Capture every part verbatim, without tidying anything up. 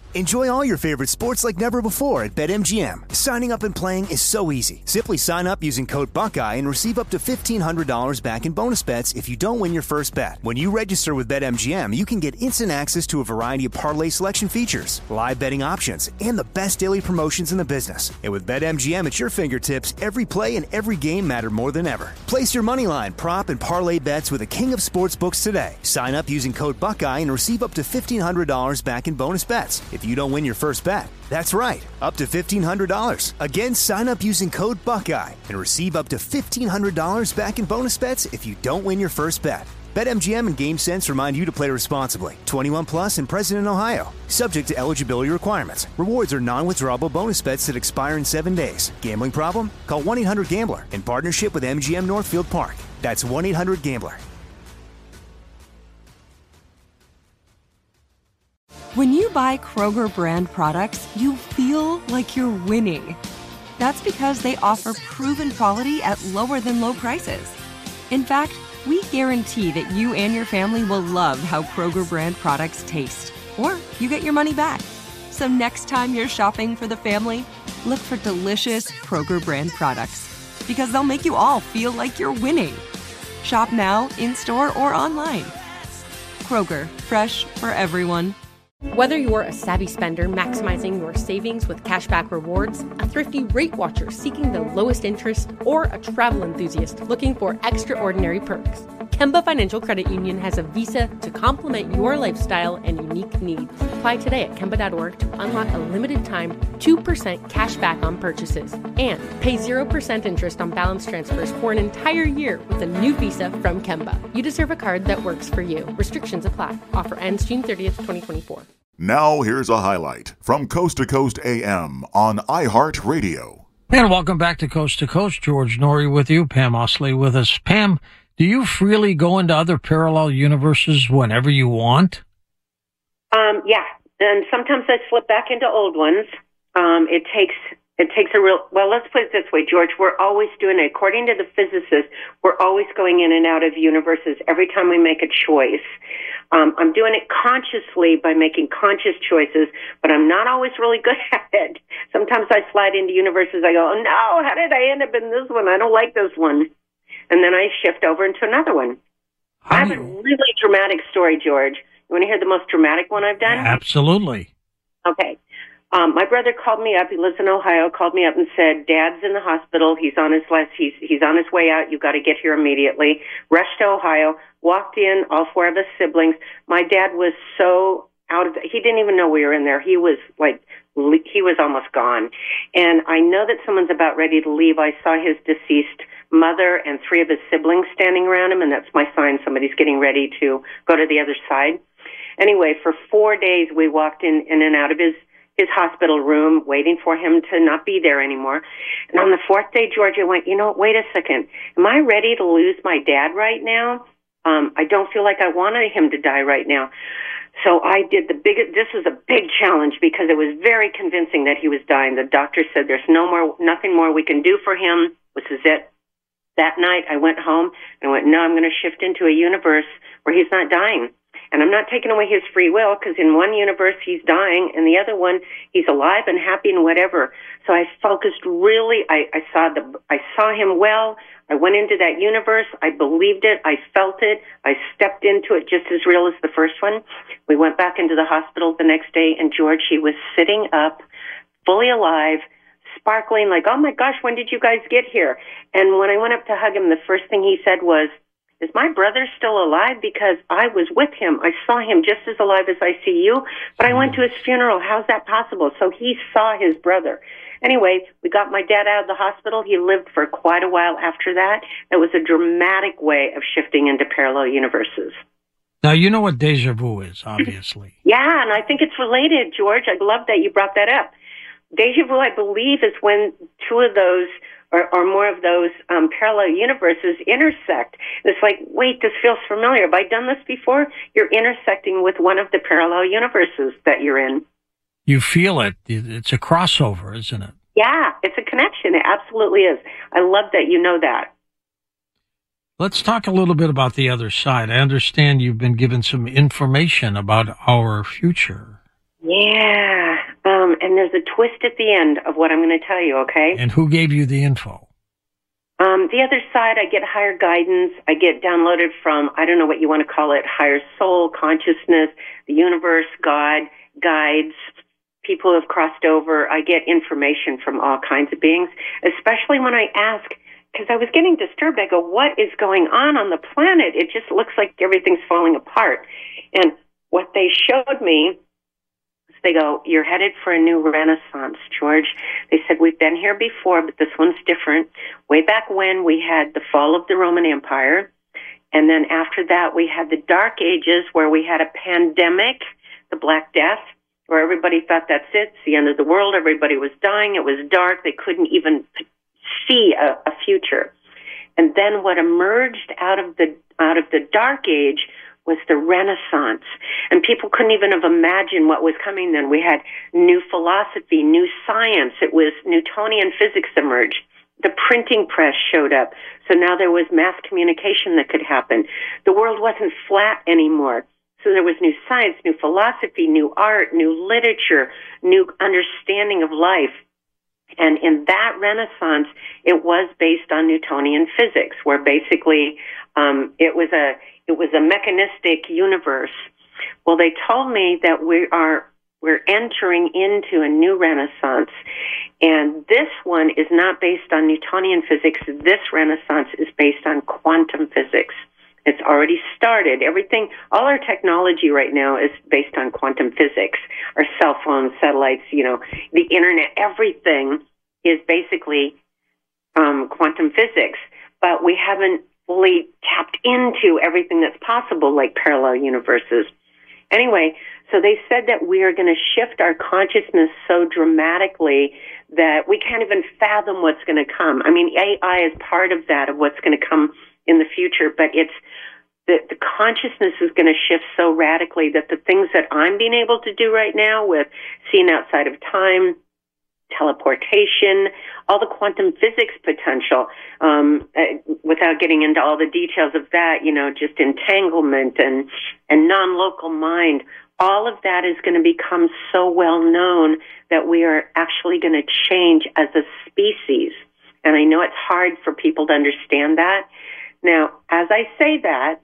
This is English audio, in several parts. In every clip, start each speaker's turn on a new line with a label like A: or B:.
A: Enjoy all your favorite sports like never before at BetMGM. Signing up and playing is so easy. Simply sign up using code Buckeye and receive up to fifteen hundred dollars back in bonus bets if you don't win your first bet. When you register with BetMGM, you can get instant access to a variety of parlay selection features, live betting options, and the best daily promotions in the business. And with BetMGM at your fingertips, every play and every game matter more than ever. Place your moneyline, prop, and parlay bets with the king of sportsbooks today. Sign up using code Buckeye and receive up to fifteen hundred dollars back in bonus bets if you don't win your first bet. That's right, up to fifteen hundred dollars. Again, sign up using code Buckeye and receive up to fifteen hundred dollars back in bonus bets if you don't win your first bet. BetMGM and GameSense remind you to play responsibly. twenty-one plus and present in Ohio. Subject to eligibility requirements. Rewards are non-withdrawable bonus bets that expire in seven days. Gambling problem? Call one eight hundred gambler in partnership with M G M Northfield Park. That's one eight hundred gambler.
B: When you buy Kroger brand products, you feel like you're winning. That's because they offer proven quality at lower than low prices. In fact, we guarantee that you and your family will love how Kroger brand products taste, or you get your money back. So next time you're shopping for the family, look for delicious Kroger brand products, because they'll make you all feel like you're winning. Shop now, in-store, or online. Kroger, fresh for everyone.
C: Whether you're a savvy spender maximizing your savings with cashback rewards, a thrifty rate watcher seeking the lowest interest, or a travel enthusiast looking for extraordinary perks, Kemba Financial Credit Union has a visa to complement your lifestyle and unique needs. Apply today at Kemba dot org to unlock a limited time two percent cash back on purchases and pay zero percent interest on balance transfers for an entire year with a new visa from Kemba. You deserve a card that works for you. Restrictions apply. Offer ends June thirtieth, twenty twenty-four.
D: Now here's a highlight from Coast to Coast A M on iHeartRadio.
E: And welcome back to Coast to Coast. George Norrie with you, Pam Osley with us. Pam, do you freely go into other parallel universes whenever you want?
F: Um, yeah, and sometimes I slip back into old ones. Um, it takes it takes a real, well, let's put it this way, George. We're always doing it. According to the physicists, we're always going in and out of universes every time we make a choice. Um, I'm doing it consciously by making conscious choices, but I'm not always really good at it. Sometimes I slide into universes. I go, oh, no, how did I end up in this one? I don't like this one. And then I shift over into another one. How I have you... a really dramatic story, George. You want to hear the most dramatic one I've done?
E: Absolutely.
F: Okay. Um, my brother called me up. He lives in Ohio. Called me up and said, "Dad's in the hospital. He's on his last. He's he's on his way out. You got to get here immediately." Rushed to Ohio. Walked in. All four of us siblings. My dad was so out of. He didn't even know we were in there. He was like he was almost gone. And I know that someone's about ready to leave. I saw his deceased mother and three of his siblings standing around him, and that's my sign somebody's getting ready to go to the other side. Anyway, for four days we walked in, in and out of his, his hospital room, waiting for him to not be there anymore. And on the fourth day, Georgia went, you know, wait a second. Am I ready to lose my dad right now? Um, I don't feel like I wanted him to die right now. So I did the biggest, this was a big challenge because it was very convincing that he was dying. The doctor said there's no more, nothing more we can do for him. This is it. That night I went home and went, no, I'm going to shift into a universe where he's not dying. And I'm not taking away his free will because in one universe he's dying and the other one he's alive and happy and whatever. So I focused really, I, I saw the, I saw him well. I went into that universe. I believed it. I felt it. I stepped into it just as real as the first one. We went back into the hospital the next day and George, he was sitting up, fully alive, sparkling like, oh my gosh, when did you guys get here? And when I went up to hug him, the first thing he said was, is my brother still alive? Because I was with him. I saw him just as alive as I see you, but I went to his funeral. How's that possible? So he saw his brother. Anyway, we got my dad out of the hospital. He lived for quite a while after that. It was a dramatic way of shifting into parallel universes.
E: Now, you know what deja vu is, obviously.
F: Yeah, and I think it's related, George. I love that you brought that up. Deja vu, I believe, is when two of those or, or more of those um, parallel universes intersect. And it's like, wait, this feels familiar. Have I done this before? You're intersecting with one of the parallel universes that you're in.
E: You feel it. It's a crossover, isn't it?
F: Yeah, it's a connection. It absolutely is. I love that you know that.
E: Let's talk a little bit about the other side. I understand you've been given some information about our future.
F: Yeah. and there's a twist at the end of what I'm going to tell you, okay?
E: And who gave you the info?
F: Um, the other side, I get higher guidance. I get downloaded from, I don't know what you want to call it, higher soul, consciousness, the universe, God, guides, people who have crossed over. I get information from all kinds of beings, especially when I ask, because I was getting disturbed. I go, what is going on on the planet? It just looks like everything's falling apart. And what they showed me, they go, you're headed for a new renaissance, George. They said, we've been here before, but this one's different. Way back when, we had the fall of the Roman Empire. And then after that, we had the Dark Ages, where we had a pandemic, the Black Death, where everybody thought that's it. It's the end of the world. Everybody was dying. It was dark. They couldn't even see a, a future. And then what emerged out of the out of the Dark Age was the Renaissance. And people couldn't even have imagined what was coming then. We had new philosophy, new science. It was Newtonian physics emerged. The printing press showed up. So now there was mass communication that could happen. The world wasn't flat anymore. So there was new science, new philosophy, new art, new literature, new understanding of life. And in that Renaissance, it was based on Newtonian physics, where basically um, it was a it was a mechanistic universe. Well, they told me that we are we're entering into a new Renaissance, and this one is not based on Newtonian physics. This Renaissance is based on quantum physics. It's already started. Everything, all our technology right now is based on quantum physics. Our cell phones, satellites, you know, the internet, everything is basically um, quantum physics. But we haven't fully tapped into everything that's possible, like parallel universes. Anyway, so they said that we are going to shift our consciousness so dramatically that we can't even fathom what's going to come. I mean, A I is part of that, of what's going to come in the future, but it's the, the consciousness is going to shift so radically that the things that I'm being able to do right now with seeing outside of time, teleportation, all the quantum physics potential, um, uh, without getting into all the details of that, you know, just entanglement and, and non-local mind, all of that is going to become so well known that we are actually going to change as a species. And I know it's hard for people to understand that. Now, as I say that,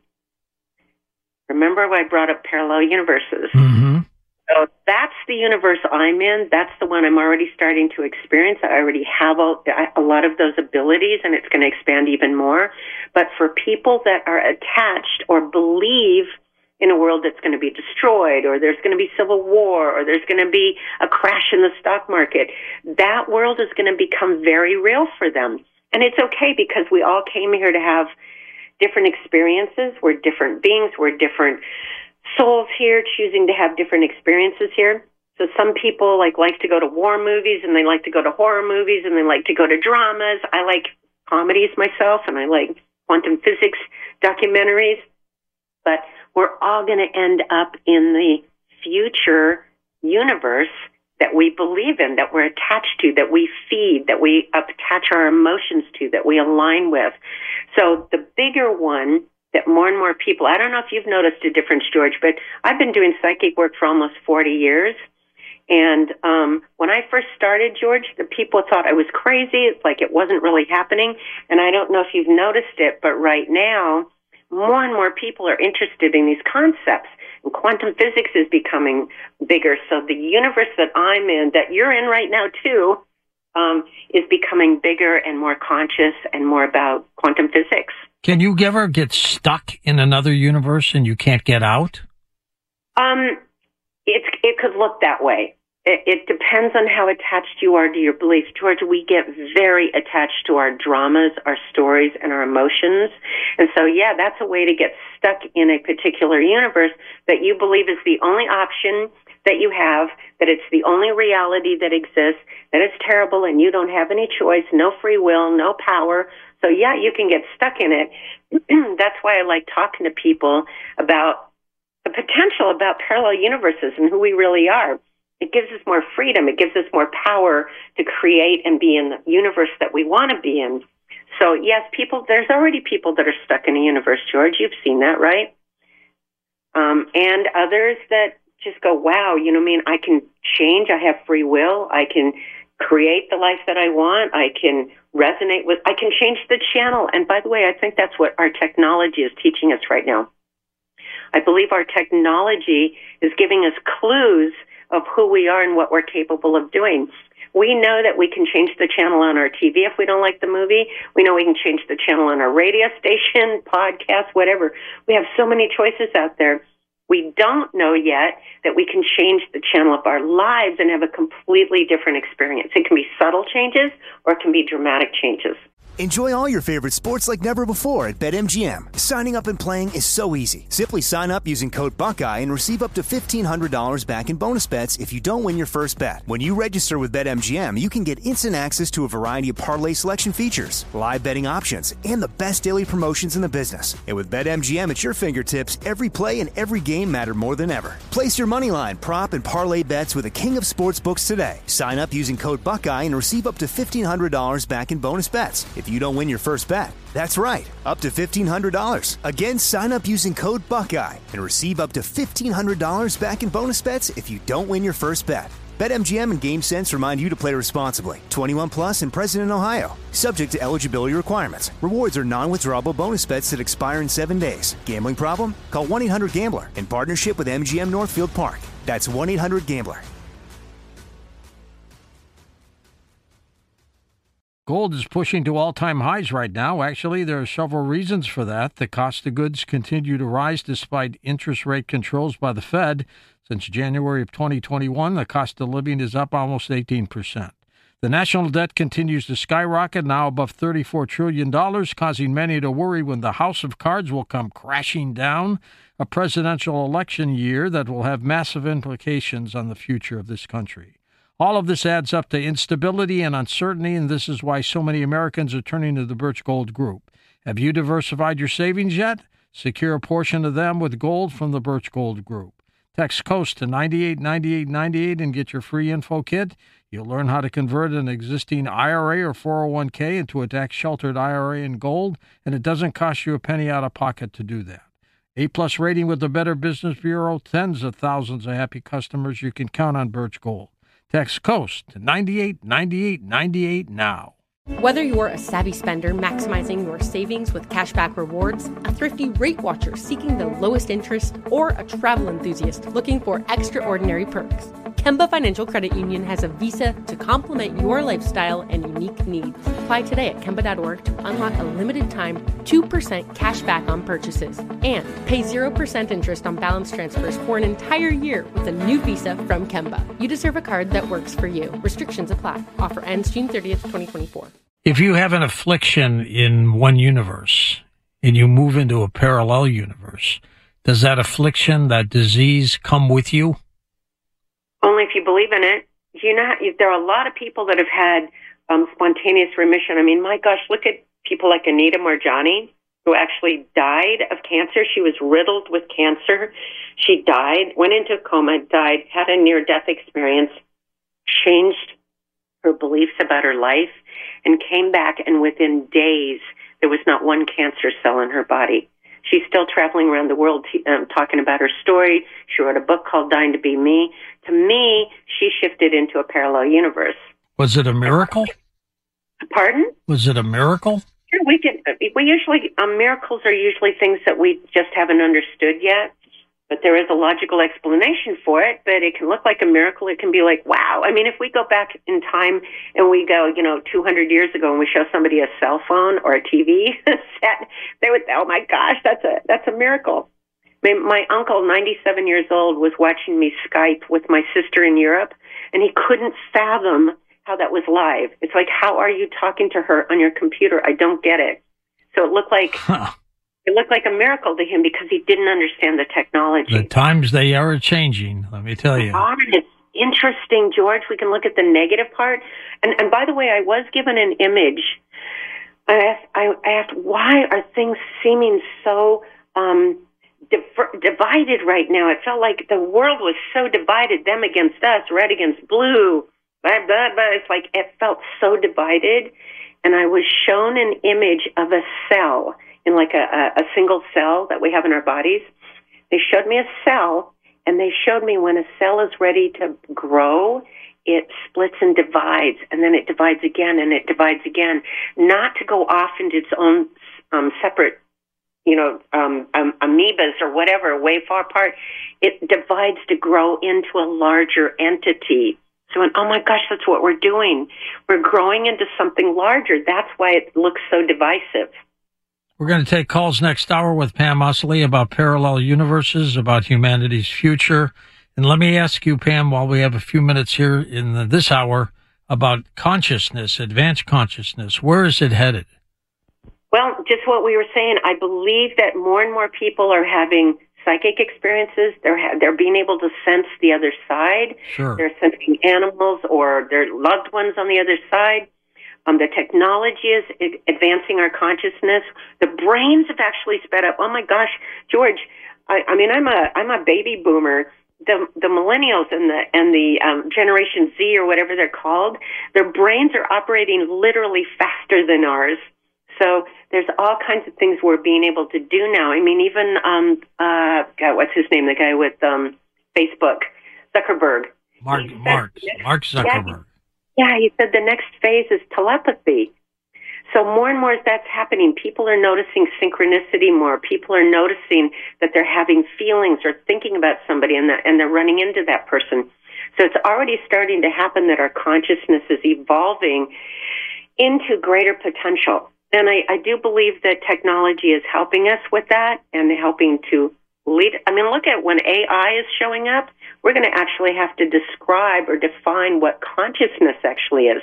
F: remember I brought up parallel universes.
E: Mm-hmm.
F: So that's the universe I'm in. That's the one I'm already starting to experience. I already have a, a lot of those abilities, and it's going to expand even more. But for people that are attached or believe in a world that's going to be destroyed, or there's going to be civil war, or there's going to be a crash in the stock market, that world is going to become very real for them. And it's okay, because we all came here to have different experiences. We're different beings. We're different souls here, choosing to have different experiences here. So some people like like to go to war movies, and they like to go to horror movies, and they like to go to dramas. I like comedies myself, and I like quantum physics documentaries. But we're all going to end up in the future universe that we believe in, that we're attached to, that we feed, that we attach our emotions to, that we align with. So the bigger one that more and more people, I don't know if you've noticed a difference, George, but I've been doing psychic work for almost forty years. And um, when I first started, George, the people thought I was crazy. It's like it wasn't really happening. And I don't know if you've noticed it, but right now, more and more people are interested in these concepts. And quantum physics is becoming bigger. So the universe that I'm in, that you're in right now too, um, is becoming bigger and more conscious and more about quantum physics.
E: Can you ever get stuck in another universe and you can't get out?
F: Um, it's, it could look that way. It, it depends on how attached you are to your beliefs. George, we get very attached to our dramas, our stories, and our emotions. And so, yeah, that's a way to get stuck in a particular universe that you believe is the only option that you have, that it's the only reality that exists, that it's terrible and you don't have any choice, no free will, no power. So, yeah, you can get stuck in it. That's why I like talking to people about the potential about parallel universes and who we really are. It gives us more freedom. It gives us more power to create and be in the universe that we want to be in. So, yes, people, there's already people that are stuck in a universe, George. You've seen that, right? Um, and others that just go, wow, you know what I mean? I can change. I have free will. I can create the life that I want. I can resonate with, I can change the channel. And by the way, I think that's what our technology is teaching us right now. I believe our technology is giving us clues of who we are and what we're capable of doing. We know that we can change the channel on our T V if we don't like the movie. We know we can change the channel on our radio station, podcast, whatever. We have so many choices out there. We don't know yet that we can change the channel of our lives and have a completely different experience. It can be subtle changes or it can be dramatic changes.
A: Enjoy all your favorite sports like never before at BetMGM. Signing up and playing is so easy. Simply sign up using code Buckeye and receive up to fifteen hundred dollars back in bonus bets if you don't win your first bet. When you register with BetMGM, you can get instant access to a variety of parlay selection features, live betting options, and the best daily promotions in the business. And with BetMGM at your fingertips, every play and every game matter more than ever. Place your moneyline, prop, and parlay bets with the king of sportsbooks today. Sign up using code Buckeye and receive up to fifteen hundred dollars back in bonus bets if you don't win your first bet. That's right, up to fifteen hundred dollars. Again, sign up using code Buckeye and receive up to fifteen hundred dollars back in bonus bets if you don't win your first bet. BetMGM and GameSense remind you to play responsibly. twenty-one plus and present in Ohio. Subject to eligibility requirements. Rewards are non-withdrawable bonus bets that expire in seven days. Gambling problem? Call one eight hundred gambler in partnership with M G M Northfield Park. That's one eight hundred gambler.
E: Gold is pushing to all-time highs right now. Actually, there are several reasons for that. The cost of goods continue to rise despite interest rate controls by the Fed. Since January of twenty twenty-one, the cost of living is up almost eighteen percent. The national debt continues to skyrocket, now above thirty-four trillion dollars, causing many to worry when the house of cards will come crashing down. A presidential election year that will have massive implications on the future of this country. All of this adds up to instability and uncertainty, and this is why so many Americans are turning to the Birch Gold Group. Have you diversified your savings yet? Secure a portion of them with gold from the Birch Gold Group. Text COAST to nine eight nine eight nine eight and get your free info kit. You'll learn how to convert an existing I R A or four oh one k into a tax-sheltered I R A in gold, and it doesn't cost you a penny out of pocket to do that. A-plus rating with the Better Business Bureau, tens of thousands of happy customers. You can count on Birch Gold. Text COAST to nine eight nine eight nine eight now.
C: Whether you're a savvy spender maximizing your savings with cashback rewards, a thrifty rate watcher seeking the lowest interest, or a travel enthusiast looking for extraordinary perks, Kemba Financial Credit Union has a visa to complement your lifestyle and unique needs. Apply today at Kemba dot org to unlock a limited time two percent cash back on purchases and pay zero percent interest on balance transfers for an entire year with a new visa from Kemba. You deserve a card that works for you. Restrictions apply. Offer ends June thirtieth, twenty twenty-four.
E: If you have an affliction in one universe and you move into a parallel universe, does that affliction, that disease come with you?
F: Only if you believe in it. You know, there are a lot of people that have had um, spontaneous remission. I mean, my gosh, look at people like Anita Moorjani, who actually died of cancer. She was riddled with cancer. She died, went into a coma, died, had a near-death experience, changed her beliefs about her life, and came back, and within days, there was not one cancer cell in her body. She's still traveling around the world t- um, talking about her story. She wrote a book called Dying to Be Me. To me, she shifted into a parallel universe.
E: Was it a miracle?
F: Pardon?
E: Was it a miracle?
F: Sure, we can. We usually um, miracles are usually things that we just haven't understood yet. But there is a logical explanation for it, but it can look like a miracle. It can be like, wow. I mean, if we go back in time and we go, you know, two hundred years ago and we show somebody a cell phone or a T V set, they would say, oh, my gosh, that's a that's a miracle. My, my uncle, ninety-seven years old, was watching me Skype with my sister in Europe, and he couldn't fathom how that was live. It's like, how are you talking to her on your computer? I don't get it. So it looked like... Huh. It looked like a miracle to him because he didn't understand the technology.
E: The times they are changing, let me tell you.
F: It's interesting, George. We can look at the negative part. And, and by the way, I was given an image. I asked, I asked why are things seeming so um, diver- divided right now? It felt like the world was so divided, them against us, red against blue. Blah, blah, blah. It's like it felt so divided. And I was shown an image of a cell, in like a, a single cell that we have in our bodies. They showed me a cell, and they showed me when a cell is ready to grow, it splits and divides, and then it divides again, and it divides again, not to go off into its own um, separate, you know, um, um, amoebas or whatever, way far apart. It divides to grow into a larger entity. So, oh my gosh, that's what we're doing. We're growing into something larger. That's why it looks so divisive.
E: We're going to take calls next hour with Pam Usely about parallel universes, about humanity's future. And let me ask you, Pam, while we have a few minutes here in the, this hour, about consciousness, advanced consciousness. Where is it headed?
F: Well, just what we were saying, I believe that more and more people are having psychic experiences. They're ha- they're being able to sense the other side.
E: Sure.
F: They're sensing animals or their loved ones on the other side. Um, the technology is advancing our consciousness. The brains have actually sped up. Oh my gosh, George! I, I mean, I'm a I'm a baby boomer. The the millennials and the and the um, Generation Z or whatever they're called, their brains are operating literally faster than ours. So there's all kinds of things we're being able to do now. I mean, even um, uh, God, what's his name? The guy with um, Facebook, Zuckerberg.
E: Mark Mark Mark Zuckerberg.
F: Yeah, Yeah, he said the next phase is telepathy. So more and more as that's happening, people are noticing synchronicity more. People are noticing that they're having feelings or thinking about somebody and, that, and they're running into that person. So it's already starting to happen that our consciousness is evolving into greater potential. And I, I do believe that technology is helping us with that and helping to lead. I mean, look at when A I is showing up, we're going to actually have to describe or define what consciousness actually is.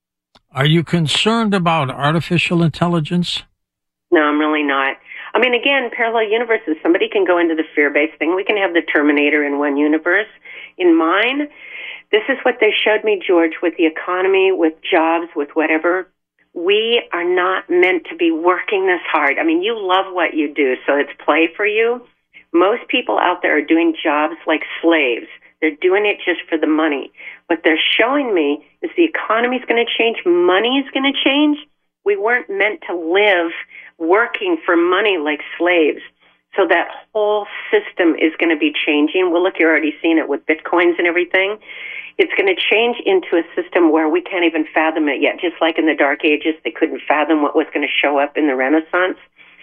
E: Are you concerned about artificial intelligence?
F: No, I'm really not. I mean, again, parallel universes, somebody can go into the fear-based thing. We can have the Terminator in one universe. In mine, this is what they showed me, George, with the economy, with jobs, with whatever. We are not meant to be working this hard. I mean, you love what you do, so it's play for you. Most people out there are doing jobs like slaves. They're doing it just for the money. What they're showing me is the economy is going to change. Money is going to change. We weren't meant to live working for money like slaves. So that whole system is going to be changing. Well, look, you're already seeing it with Bitcoins and everything. It's going to change into a system where we can't even fathom it yet. Just like in the Dark Ages, they couldn't fathom what was going to show up in the Renaissance.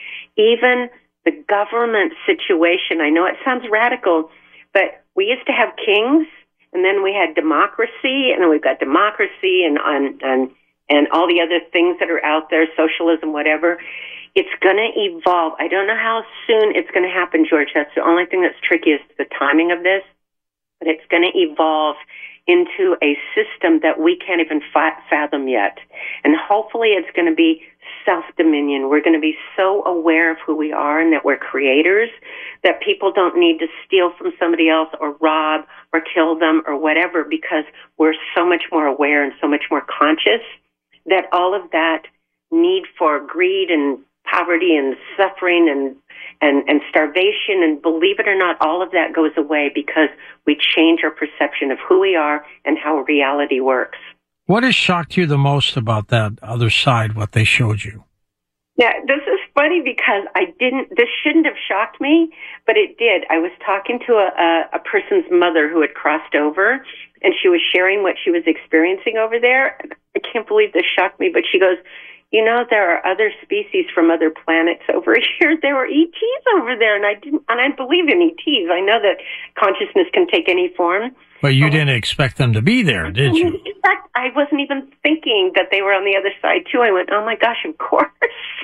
F: Even the government situation, I know it sounds radical, but we used to have kings, and then we had democracy, and then we've got democracy and and and, and all the other things that are out there, socialism, whatever. It's going to evolve. I don't know how soon it's going to happen, George. That's the only thing that's tricky is the timing of this, but it's going to evolve into a system that we can't even fathom yet. And hopefully it's going to be self-dominion. We're going to be so aware of who we are and that we're creators, that people don't need to steal from somebody else or rob or kill them or whatever, because we're so much more aware and so much more conscious that all of that need for greed and poverty and suffering and And, and starvation, and believe it or not, all of that goes away because we change our perception of who we are and how reality works.
E: What has shocked you the most about that other side, what they showed you?
F: Yeah, this is funny because I didn't, this shouldn't have shocked me, but it did. I was talking to a, a, a person's mother who had crossed over, and she was sharing what she was experiencing over there. I can't believe this shocked me, but she goes, you know, there are other species from other planets over here. There were E Ts over there, and I didn't, and I believe in E Ts. I know that consciousness can take any form.
E: But you um, didn't expect them to be there, did you?
F: In fact, I wasn't even thinking that they were on the other side, too. I went, oh, my gosh, of course.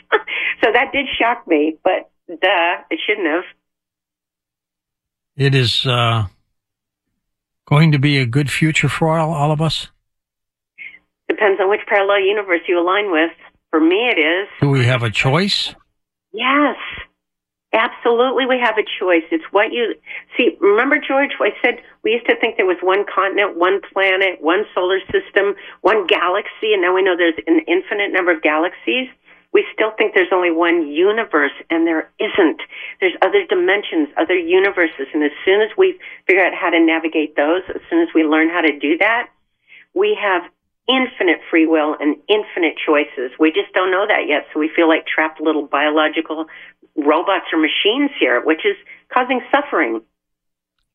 F: So that did shock me, but duh, it shouldn't have.
E: It is uh, going to be a good future for all, all of us?
F: Depends on which parallel universe you align with. For me, it is.
E: Do we have a choice?
F: Yes, absolutely we have a choice. It's what you... See, remember, George, I said we used to think there was one continent, one planet, one solar system, one galaxy, and now we know there's an infinite number of galaxies. We still think there's only one universe, and there isn't. There's other dimensions, other universes, and as soon as we figure out how to navigate those, as soon as we learn how to do that, we have infinite free will and infinite choices. We just don't know that yet, so we feel like trapped little biological robots or machines here, which is causing suffering.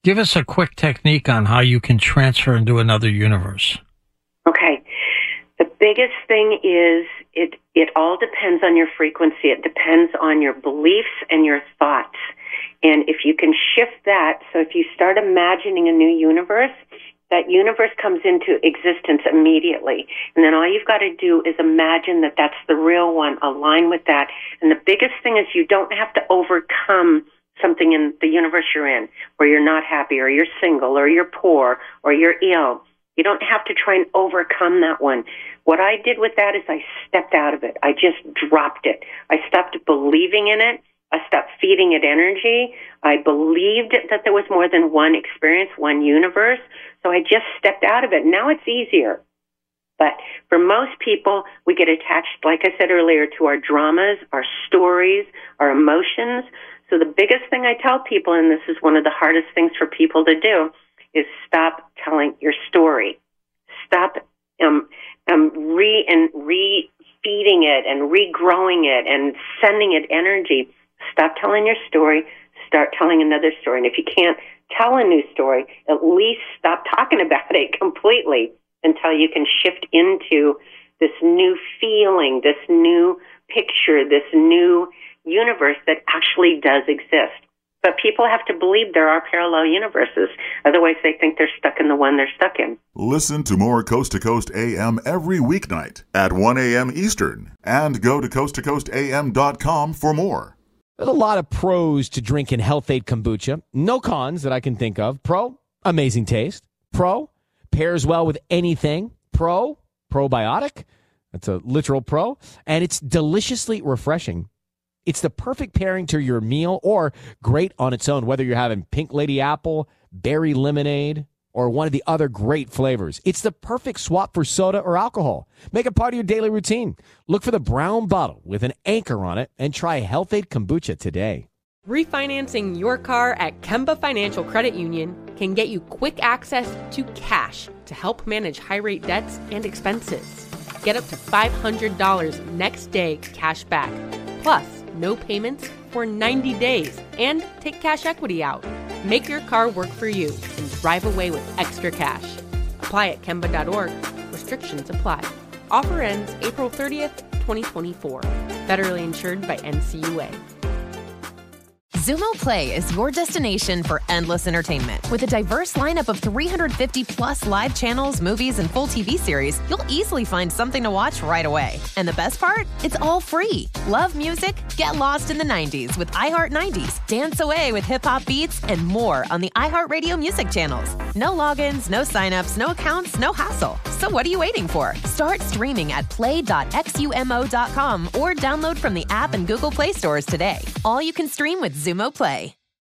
E: Give us a quick technique on how you can transfer into another universe.
F: Okay. The biggest thing is it, it all depends on your frequency. It depends on your beliefs and your thoughts. And if you can shift that, so if you start imagining a new universe, that universe comes into existence immediately. And then all you've got to do is imagine that that's the real one, align with that. And the biggest thing is you don't have to overcome something in the universe you're in, where you're not happy, or you're single, or you're poor, or you're ill. You don't have to try and overcome that one. What I did with that is I stepped out of it. I just dropped it. I stopped believing in it. I stopped feeding it energy. I believed that there was more than one experience, one universe. So I just stepped out of it. Now it's easier. But for most people, we get attached, like I said earlier, to our dramas, our stories, our emotions. So the biggest thing I tell people, and this is one of the hardest things for people to do, is stop telling your story. Stop um, um, re and re-feeding it and regrowing it and sending it energy. Stop telling your story. Start telling another story. And if you can't tell a new story, at least stop talking about it completely until you can shift into this new feeling, this new picture, this new universe that actually does exist. But people have to believe there are parallel universes. Otherwise, they think they're stuck in the one they're stuck in.
D: Listen to more Coast to Coast A M every weeknight at one a.m. Eastern. And go to coast to coast a m dot com for more.
G: There's a lot of pros to drinking Health-Ade Kombucha. No cons that I can think of. Pro, amazing taste. Pro, pairs well with anything. Pro, probiotic. That's a literal pro. And it's deliciously refreshing. It's the perfect pairing to your meal or great on its own, whether you're having pink lady apple, berry lemonade, or one of the other great flavors. It's the perfect swap for soda or alcohol. Make it part of your daily routine. Look for the brown bottle with an anchor on it and try Health-Ade Kombucha today.
C: Refinancing your car at Kemba Financial Credit Union can get you quick access to cash to help manage high-rate debts and expenses. Get up to five hundred dollars next day cash back. Plus, no payments for ninety days, and take cash equity out. Make your car work for you and drive away with extra cash. Apply at Kemba dot org. Restrictions apply. Offer ends April thirtieth, twenty twenty-four. Federally insured by N C U A.
H: Xumo Play is your destination for endless entertainment. With a diverse lineup of three hundred fifty plus live channels, movies, and full T V series, you'll easily find something to watch right away. And the best part? It's all free. Love music? Get lost in the nineties with iHeart nineties. Dance away with hip-hop beats and more on the iHeartRadio music channels. No logins, no signups, no accounts, no hassle. So what are you waiting for? Start streaming at play dot xumo dot com or download from the app and Google Play stores today. All you can stream with Xumo Play.